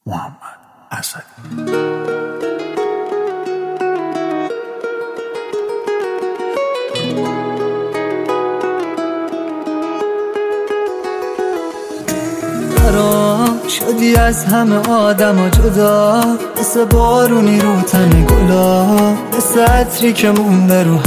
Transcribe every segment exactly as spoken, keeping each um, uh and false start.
محمد اسدی. شدی از همه آدم و جدا، مثل بارونی رو تن گلا، مثل عطری که مونده رو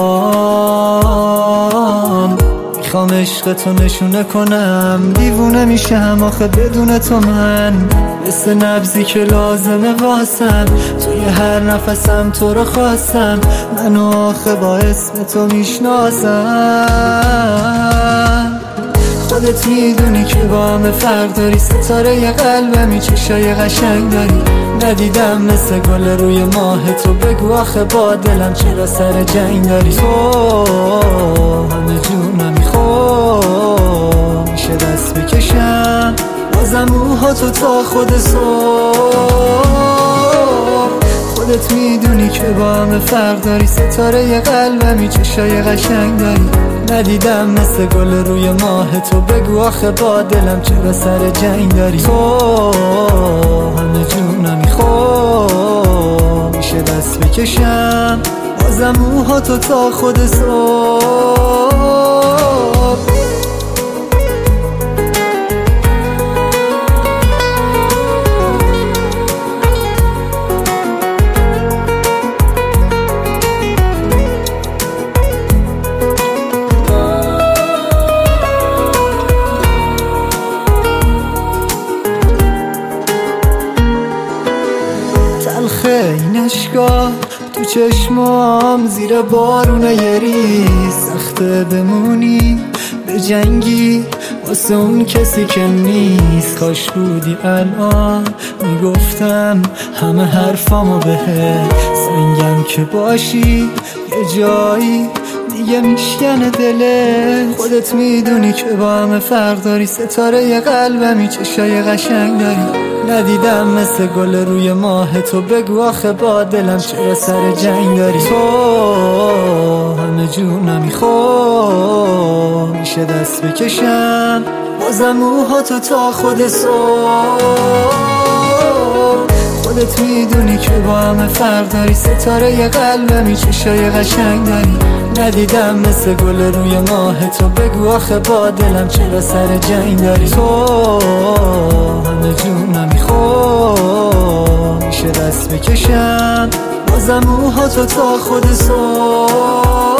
هوام. میخوام عشقتو نشونه کنم، دیوونه میشم آخه بدون تو من، مثل نبضی که لازمه واسم، توی هر نفسم تو رو خواستم، منو آخه با اسم تو میشناسم. خودت میدونی که با همه فرق داری، ستاره ی قلبمی، چشای قشنگ داری، ندیدم مثل گل روی ماه تو، بگو آخه با دلم چرا سر جنگ داری. تو همه جونم میخوام، میشه دست بکشم بازم موهاتو تا خود صبح. خودت میدونی که با همه فرق داری، ستاره ی قلبمی، چشای قشنگ داری، ندیدم مثل گل روی ماه تو، بگو آخه با دلم چرا سر جنگ داری. تو همه جونم میخوام، میشه دست بکشم بازم موهاتو تا خود صبح. تلخه این اشکا تو چشمام، زیر بارون یری، سخته بمونی به جنگی واسه اون کسی که نیست. کاش بودی الان میگفتم همه حرفامو بهت، سنگم که باشی یه جایی دیگه میشکنه دلت. خودت میدونی که با همه فرق داری، ستاره ی قلبمی، چشای قشنگ داری، ندیدم مثل گل روی ماه تو، بگو آخه با دلم چرا سر جنگ داری. تو همه جونم میخوام، میشه دست بکشم بازم موهاتو تا خود صبح. خودت میدونی که با همه فرق داری، ستاره ی قلبمی، چشای قشنگ داری، ندیدم مثل گل روی ماه تو، بگو آخه با دلم چرا سر جنگ داری. تو همه جونم میخوام، میشه دست بکشم بازم موهاتو تا خود صبح.